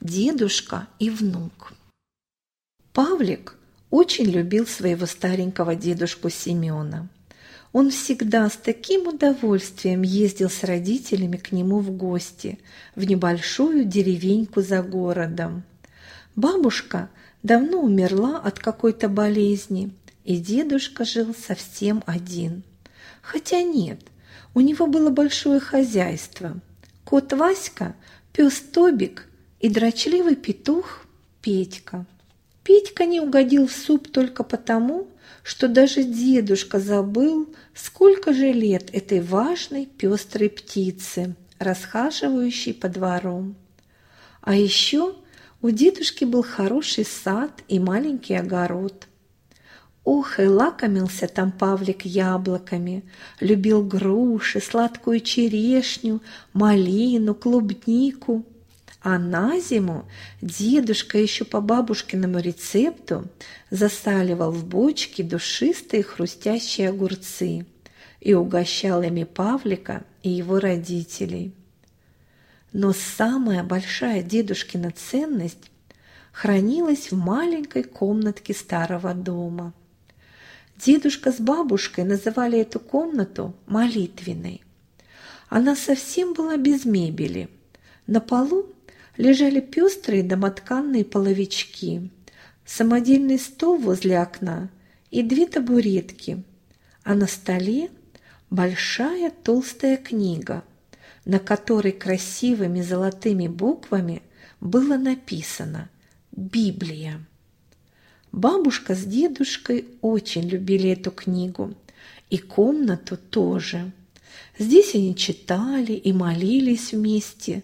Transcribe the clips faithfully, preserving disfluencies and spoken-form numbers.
Дедушка и внук. Павлик очень любил своего старенького дедушку Семена. Он всегда с таким удовольствием ездил с родителями к нему в гости в небольшую деревеньку за городом. Бабушка давно умерла от какой-то болезни, и дедушка жил совсем один. Хотя нет, у него было большое хозяйство. Кот Васька, пес Тобик и дрочливый петух Петька. Петька не угодил в суп только потому, что даже дедушка забыл, сколько же лет этой важной пестрой птице, расхаживающей по двору. А еще у дедушки был хороший сад и маленький огород. Ох, и лакомился там Павлик яблоками, любил груши, сладкую черешню, малину, клубнику. А на зиму дедушка еще по бабушкиному рецепту засаливал в бочке душистые хрустящие огурцы и угощал ими Павлика и его родителей. Но самая большая дедушкина ценность хранилась в маленькой комнатке старого дома. Дедушка с бабушкой называли эту комнату молитвенной. Она совсем была без мебели. На полу лежали пестрые домотканные половички, самодельный стол возле окна и две табуретки, а на столе большая толстая книга, на которой красивыми золотыми буквами было написано «Библия». Бабушка с дедушкой очень любили эту книгу, и комнату тоже. Здесь они читали и молились вместе.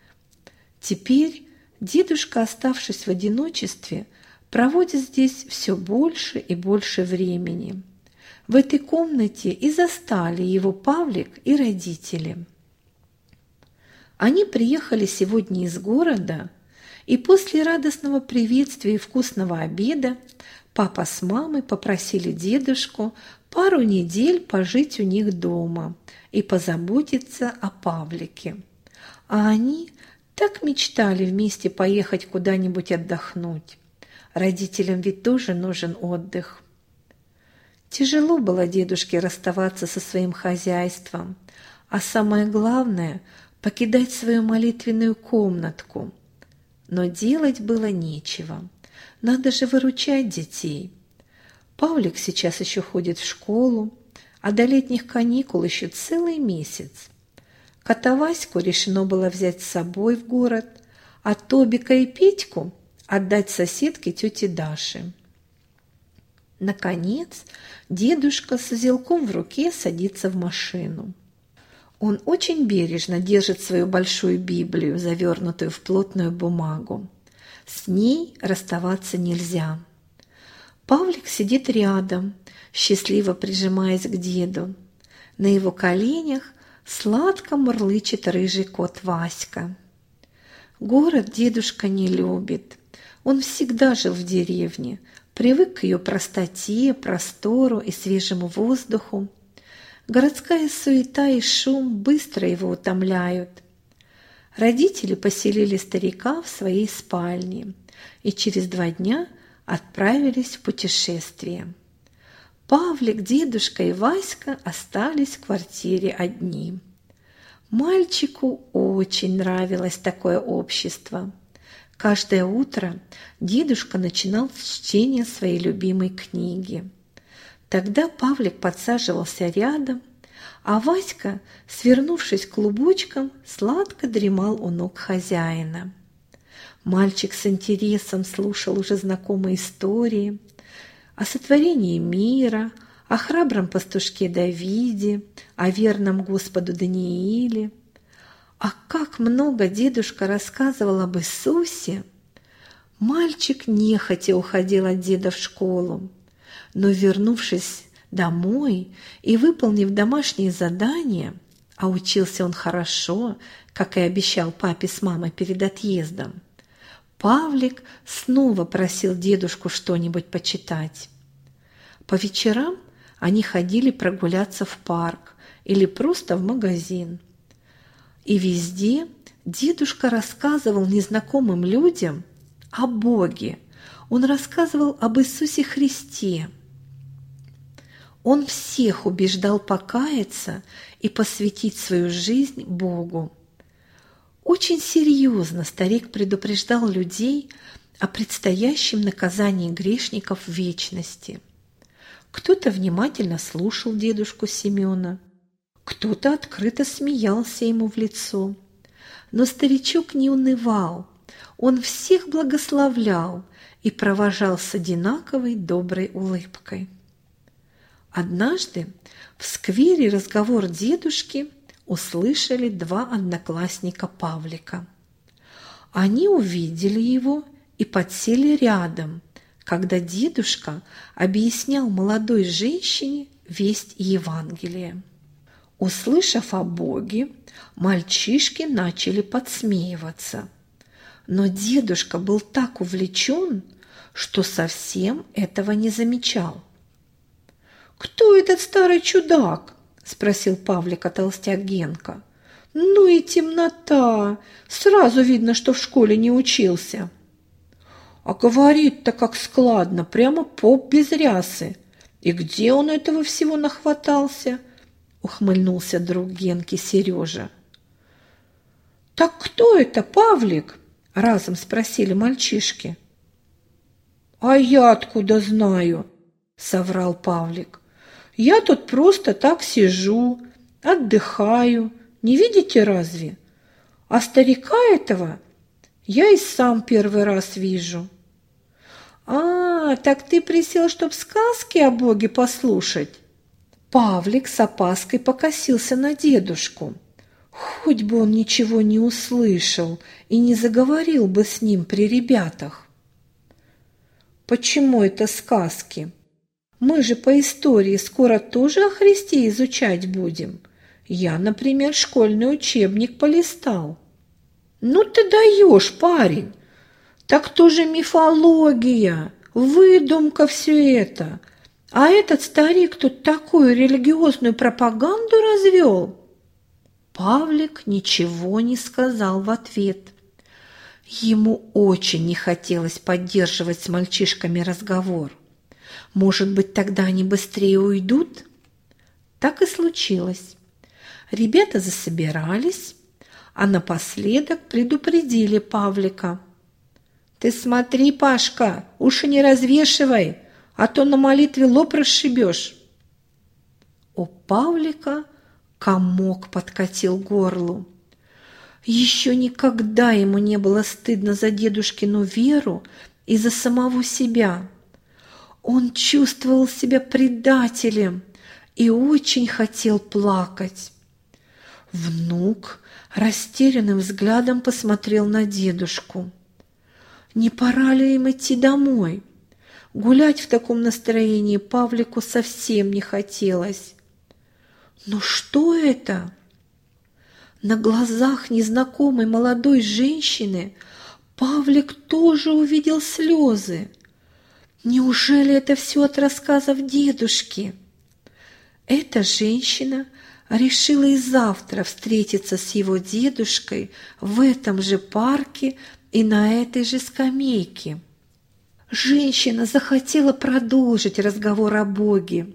Теперь дедушка, оставшись в одиночестве, проводит здесь все больше и больше времени. В этой комнате и застали его Павлик и родители. Они приехали сегодня из города, и после радостного приветствия и вкусного обеда папа с мамой попросили дедушку пару недель пожить у них дома и позаботиться о Павлике. А они так мечтали вместе поехать куда-нибудь отдохнуть. Родителям ведь тоже нужен отдых. Тяжело было дедушке расставаться со своим хозяйством, а самое главное – покидать свою молитвенную комнатку. Но делать было нечего. Надо же выручать детей. Павлик сейчас еще ходит в школу, а до летних каникул еще целый месяц. Кота Ваську решено было взять с собой в город, а Тобика и Петьку отдать соседке тете Даше. Наконец, дедушка с узелком в руке садится в машину. Он очень бережно держит свою большую Библию, завернутую в плотную бумагу. С ней расставаться нельзя. Павлик сидит рядом, счастливо прижимаясь к деду. На его коленях сладко мурлычет рыжий кот Васька. Город дедушка не любит. Он всегда жил в деревне, привык к ее простоте, простору и свежему воздуху. Городская суета и шум быстро его утомляют. Родители поселили старика в своей спальне и через два дня отправились в путешествие. Павлик, дедушка и Васька остались в квартире одни. Мальчику очень нравилось такое общество. Каждое утро дедушка начинал с чтения своей любимой книги. Тогда Павлик подсаживался рядом, а Васька, свернувшись клубочком, сладко дремал у ног хозяина. Мальчик с интересом слушал уже знакомые истории о сотворении мира, о храбром пастушке Давиде, о верном Господу Данииле. А как много дедушка рассказывал об Иисусе! Мальчик нехотя уходил от деда в школу, но, вернувшись домой и выполнив домашние задания, а учился он хорошо, как и обещал папе с мамой перед отъездом, Павлик снова просил дедушку что-нибудь почитать. По вечерам они ходили прогуляться в парк или просто в магазин. И везде Дедушка рассказывал незнакомым людям о Боге. Он рассказывал об Иисусе Христе. Он всех убеждал покаяться и посвятить свою жизнь Богу. Очень серьезно старик предупреждал людей о предстоящем наказании грешников в вечности. Кто-то внимательно слушал дедушку Семена, кто-то открыто смеялся ему в лицо. Но старичок не унывал, он всех благословлял и провожал с одинаковой доброй улыбкой. Однажды в сквере разговор дедушки услышали два одноклассника Павлика. Они увидели его и подсели рядом, когда дедушка объяснял молодой женщине весть Евангелия. Услышав о Боге, мальчишки начали подсмеиваться. Но дедушка был так увлечен, что совсем этого не замечал. «Кто этот старый чудак?» – спросил Павлика толстяк Генка. «Ну и темнота! Сразу видно, что в школе не учился». «А говорит-то как складно, прямо поп без рясы. И где он этого всего нахватался?» – ухмыльнулся друг Генки Сережа. «Так кто это, Павлик?» – разом спросили мальчишки. «А я откуда знаю?» – соврал Павлик. «Я тут просто так сижу, отдыхаю, не видите разве? А старика этого я и сам первый раз вижу». «А, так ты присел, чтоб сказки о Боге послушать?» Павлик с опаской покосился на дедушку. Хоть бы он ничего не услышал и не заговорил бы с ним при ребятах. «Почему это сказки? Мы же по истории скоро тоже о Христе изучать будем. Я, например, школьный учебник полистал». «Ну ты даешь, парень! Так тоже мифология, выдумка все это. А этот старик тут такую религиозную пропаганду развел». Павлик ничего не сказал в ответ. Ему очень не хотелось поддерживать с мальчишками разговор. Может быть, тогда они быстрее уйдут? Так и случилось. Ребята засобирались, а напоследок предупредили Павлика. «Ты смотри, Пашка, уши не развешивай, а то на молитве лоб расшибешь». У Павлика комок подкатил к горлу. Еще никогда ему не было стыдно за дедушкину веру и за самого себя. Он чувствовал себя предателем и очень хотел плакать. Внук растерянным взглядом посмотрел на дедушку. Не пора ли им идти домой? Гулять в таком настроении Павлику совсем не хотелось. Но что это? На глазах незнакомой молодой женщины Павлик тоже увидел слезы. Неужели это все от рассказов дедушки? Эта женщина решила и завтра встретиться с его дедушкой в этом же парке и на этой же скамейке. Женщина захотела продолжить разговор о Боге.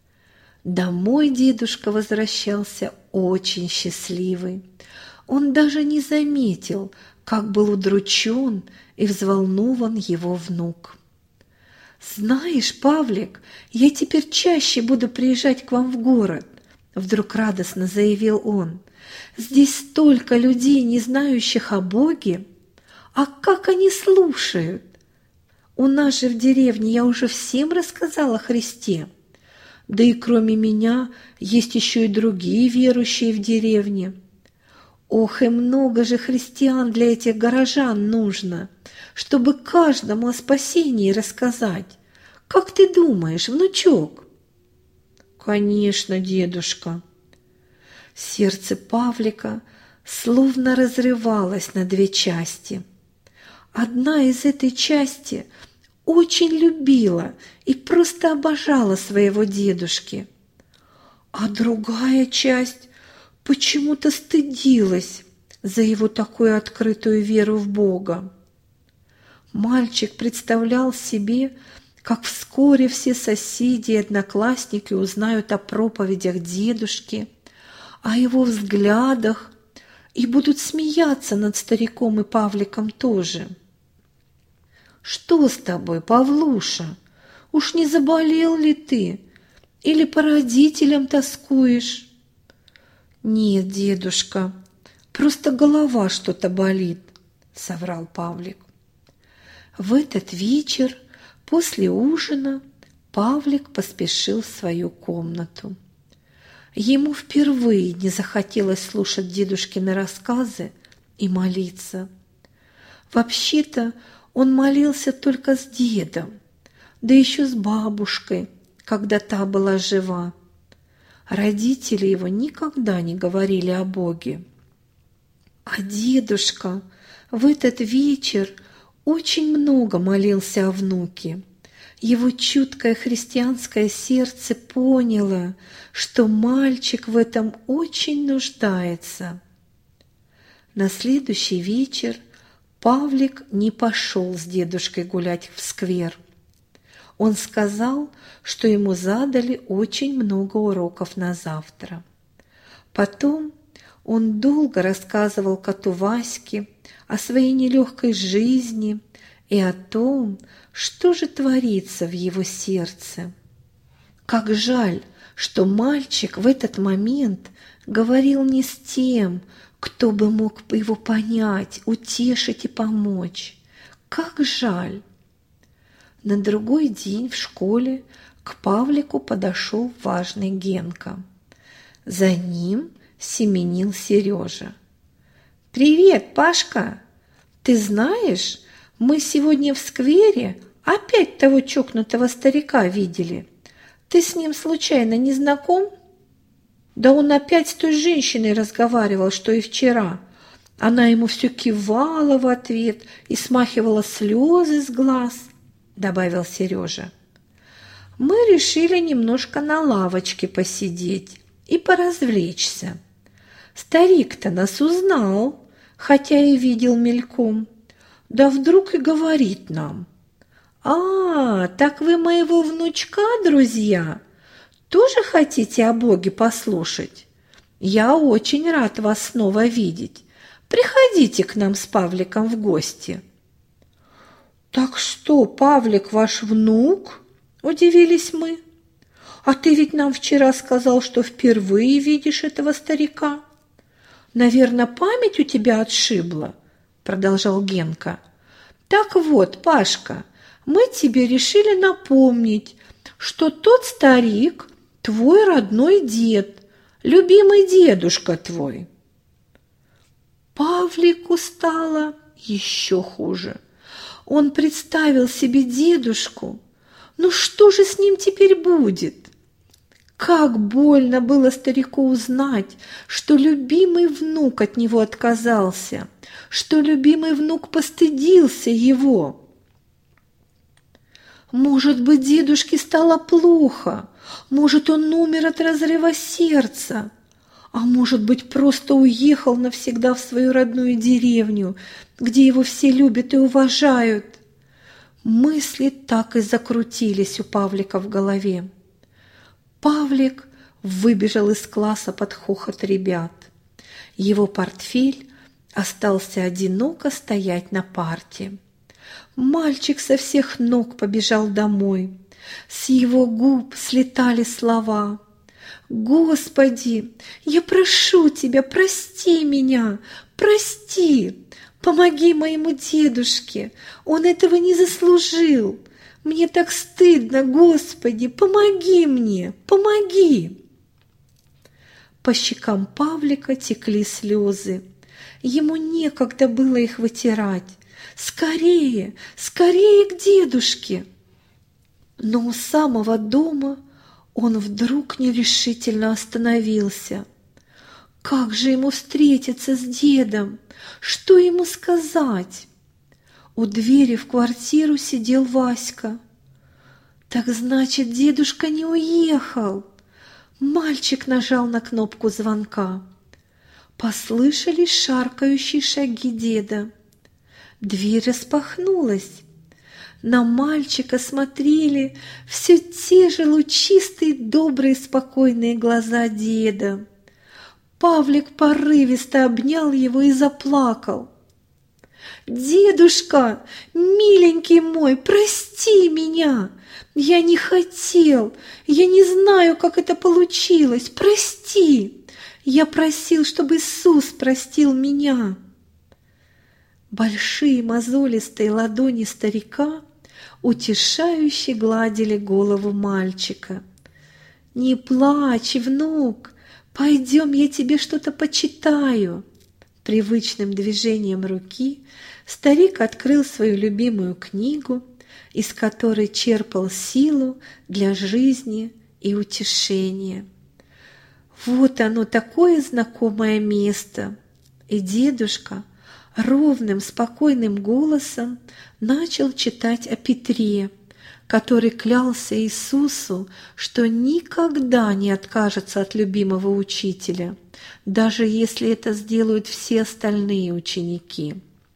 Домой дедушка возвращался очень счастливый. Он даже не заметил, как был удручен и взволнован его внук. «Знаешь, Павлик, я теперь чаще буду приезжать к вам в город», – вдруг радостно заявил он. «Здесь столько людей, не знающих о Боге. А как они слушают? У нас же в деревне я уже всем рассказала о Христе. Да и кроме меня есть еще и другие верующие в деревне. Ох, и много же христиан для этих горожан нужно, чтобы каждому о спасении рассказать. Как ты думаешь, внучок?» «Конечно, дедушка». Сердце Павлика словно разрывалось на две части. Одна из этой части очень любила и просто обожала своего дедушки, а другая часть почему-то стыдилась, за его такую открытую веру в Бога. Мальчик представлял себе, как вскоре все соседи и одноклассники узнают о проповедях дедушки, о его взглядах и будут смеяться над стариком и Павликом тоже. «Что с тобой, Павлуша? Уж не заболел ли ты? Или по родителям тоскуешь?» «Нет, дедушка, просто голова что-то болит», — соврал Павлик. В этот вечер после ужина Павлик поспешил в свою комнату. Ему впервые не захотелось слушать дедушкины рассказы и молиться. Вообще-то он молился только с дедом, да еще с бабушкой, когда та была жива. Родители его никогда не говорили о Боге. А дедушка в этот вечер очень много молился о внуке. Его чуткое христианское сердце поняло, что мальчик в этом очень нуждается. На следующий вечер Павлик не пошел с дедушкой гулять в сквер. Он сказал, что ему задали очень много уроков на завтра. Потом он долго рассказывал коту Ваське о своей нелегкой жизни и о том, что же творится в его сердце. Как жаль, что мальчик в этот момент говорил не с тем, кто бы мог его понять, утешить и помочь. Как жаль! На другой день в школе к Павлику подошел важный Генка. За ним семенил Сережа. «Привет, Пашка! Ты знаешь, мы сегодня в сквере опять того чокнутого старика видели. Ты с ним случайно не знаком?» «Да он опять с той женщиной разговаривал, что и вчера. Она ему все кивала в ответ и смахивала слезы с глаз», — добавил Сережа. «Мы решили немножко на лавочке посидеть и поразвлечься. Старик-то нас узнал, хотя и видел мельком. Да вдруг и говорит нам: «А, так вы моего внучка, друзья? Тоже хотите о Боге послушать? Я очень рад вас снова видеть. Приходите к нам с Павликом в гости». «Так что, Павлик ваш внук?» – удивились мы. «А ты ведь нам вчера сказал, что впервые видишь этого старика. Наверное, память у тебя отшибла», – продолжал Генка. «Так вот, Пашка, мы тебе решили напомнить, что тот старик – твой родной дед, любимый дедушка твой». Павлику стало еще хуже. Он представил себе дедушку. Ну что же с ним теперь будет? Как больно было старику узнать, что любимый внук от него отказался, что любимый внук постыдился его. Может быть, дедушке стало плохо, может, он умер от разрыва сердца, а может быть, просто уехал навсегда в свою родную деревню, где его все любят и уважают. Мысли так и закрутились у Павлика в голове. Павлик выбежал из класса под хохот ребят. Его портфель остался одиноко стоять на парте. Мальчик со всех ног побежал домой. С его губ слетали слова: «Господи, я прошу тебя, прости меня, прости, помоги моему дедушке, он этого не заслужил. Мне так стыдно, Господи, помоги мне, помоги!» По щекам Павлика текли слезы. Ему некогда было их вытирать. Скорее, скорее к дедушке! Но у самого дома он вдруг нерешительно остановился. Как же ему встретиться с дедом? Что ему сказать? У двери в квартиру сидел Васька. Так значит, дедушка не уехал. Мальчик нажал на кнопку звонка. послышались шаркающие шаги деда. Дверь распахнулась. На мальчика смотрели все те же лучистые, добрые, спокойные глаза деда. Павлик порывисто обнял его и заплакал. «Дедушка, миленький мой, прости меня! Я не хотел, я не знаю, как это получилось, прости! Я просил, чтобы Иисус простил меня!» Большие мозолистые ладони старика утешающе гладили голову мальчика. «Не плачь, внук, пойдем, я тебе что-то почитаю». Привычным движением руки старик открыл свою любимую книгу, из которой черпал силу для жизни и утешения. Вот оно, такое знакомое место. И дедушка ровным, спокойным голосом начал читать о Петре, который клялся Иисусу, что никогда не откажется от любимого учителя, даже если это сделают все остальные ученики.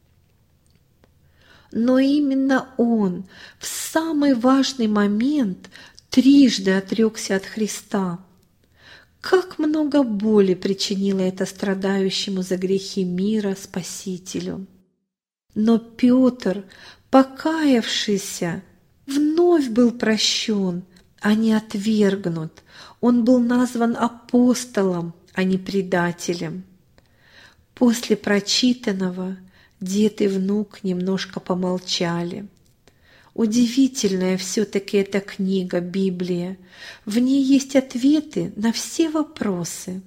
Но именно он в самый важный момент трижды отрекся от Христа. Как много боли причинило это страдающему за грехи мира Спасителю. Но Петр, покаявшийся, вновь был прощен, а не отвергнут. Он был назван апостолом, а не предателем. После прочитанного дед и внук немножко помолчали. Удивительная все-таки эта книга, Библия. В ней есть ответы на все вопросы.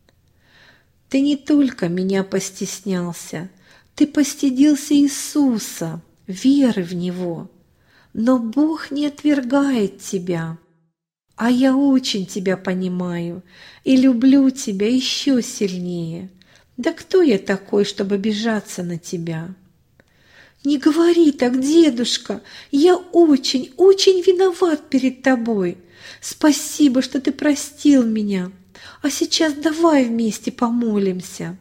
Ты не только меня постеснялся, ты постыдился Иисуса, веры в Него. Но Бог не отвергает тебя. А я очень тебя понимаю и люблю тебя еще сильнее. Да кто я такой, чтобы обижаться на тебя? Не говори так, дедушка, я очень, очень виноват перед тобой. Спасибо, что ты простил меня. А сейчас давай вместе помолимся.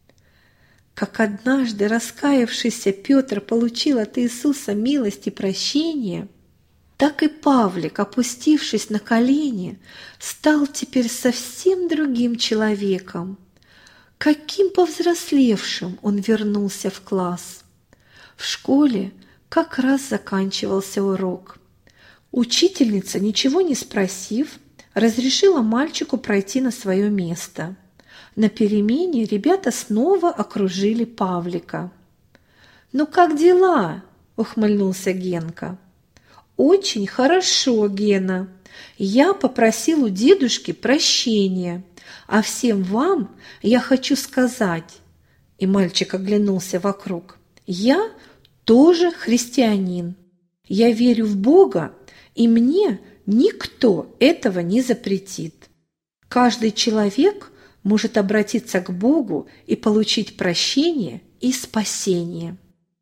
Как однажды раскаявшийся Петр получил от Иисуса милость и прощение, так и Павлик, опустившись на колени, стал теперь совсем другим человеком. Каким повзрослевшим он вернулся в класс. В школе как раз заканчивался урок. Учительница, ничего не спросив, разрешила мальчику пройти на свое место. На перемене ребята снова окружили Павлика. «Ну как дела?» – ухмыльнулся Генка. «Очень хорошо, Гена. Я попросил у дедушки прощения, а всем вам я хочу сказать...» И мальчик оглянулся вокруг. «Я тоже христианин. Я верю в Бога, и мне никто этого не запретит. Каждый человек может обратиться к Богу и получить прощение и спасение».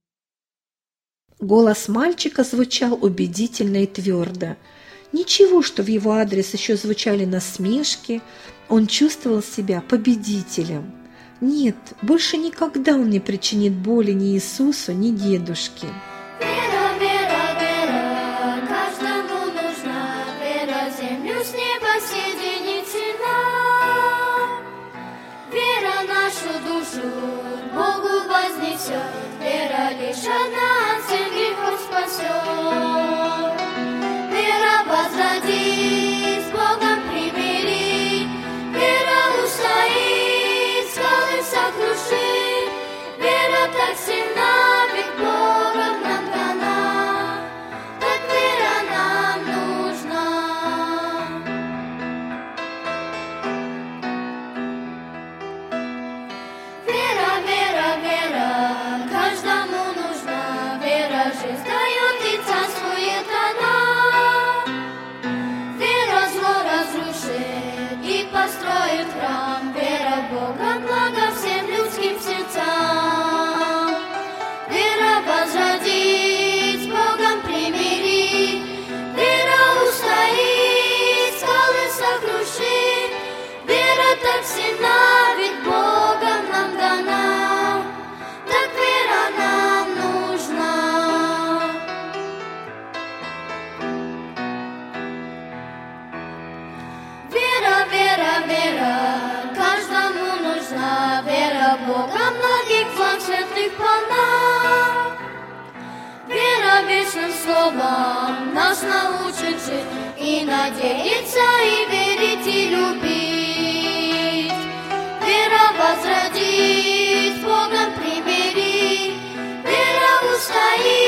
Голос мальчика звучал убедительно и твердо. Ничего, что в его адрес еще звучали насмешки, он чувствовал себя победителем. Нет, больше никогда он не причинит боли ни Иисусу, ни дедушке. Вера, вера, вера, каждому нужна вера, землю с неба соединит нам. Вера нашу душу Богу вознесет, вера лишь одна от всех грехов спасет. Вера возродит, с Богом примирит, вера устоит, скалы сокрушит, вера так сильна, ведь Богом нам дана, так вера нам нужна. Вера, вера, вера, каждому нужна, вера жизнь дает и царствует она. Вера зло разрушит и построит храм, вера Бога благо всем людским сердцам. Вера возродит, с Богом примирит, вера устоит, скалы сокрушит, вера так сильна, ведь Богом нам вечным словом нас научит жить, и надеяться, и верить, и любить. Вера возродить, с Богом примирить, вера устоит.